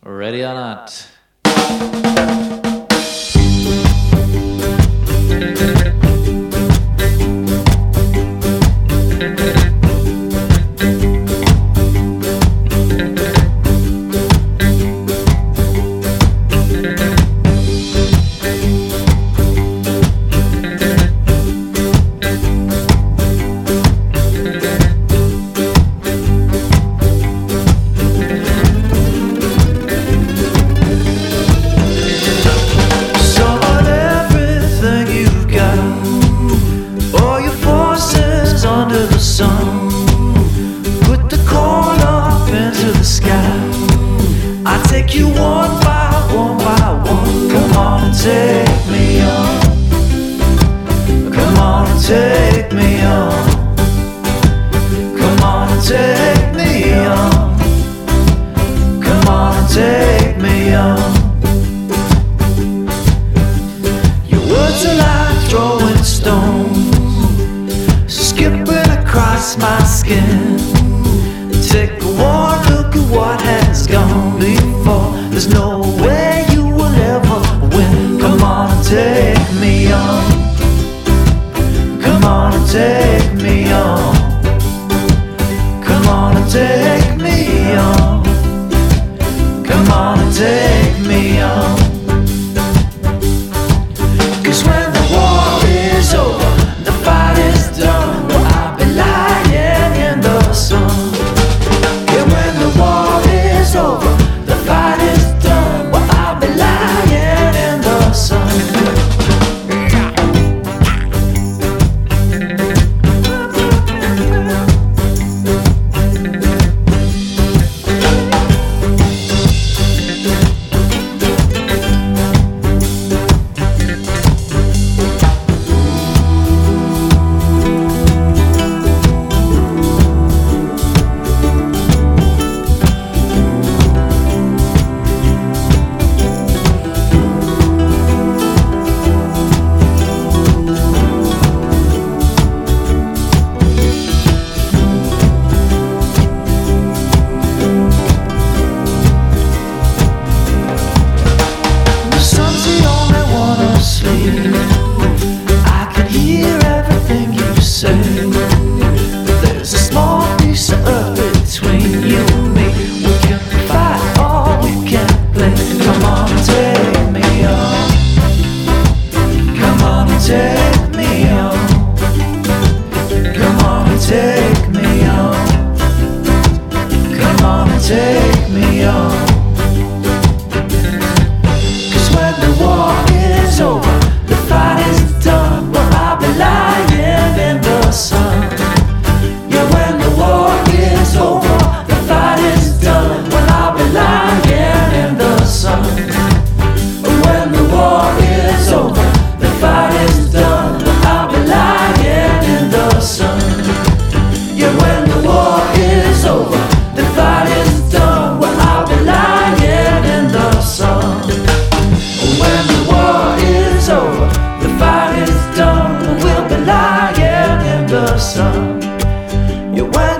Ready or not. Under the sun, put the corn up into the sky. I take you one by one. Come on and take me on. Come on and take me on. Come on and take me on. Come on and take me on. Your words are like throwing stones, skipping across my skin. Take one look at what has gone before. There's no way you will ever win. Come on and take me on. Come on and take me on. Come on and take me on. Come on and take me on. 'Cause when the war is over, the fight is done. Yeah, when the war is over, the fight is done. Well, I'll be lying in the sun. I can hear everything you say. There's a small piece of earth between you and me. We can fight or we can play. Come on and take me on. Come on and take me on. Come on and take me on. Come on and take me on. 'Cause when the war is over, the fight is done. Well, I'll be lying in the sun. Yeah, when the war is over, the fight is done. Well, I'll be lying in the sun. When the war is over, the fight is done. Well, I'll be lying in the sun. Yeah, when the war is over, the fight is done. Well, I'll be lying in the sun. When the war is over, the fight is done. We'll be lying in the sun. Yeah, when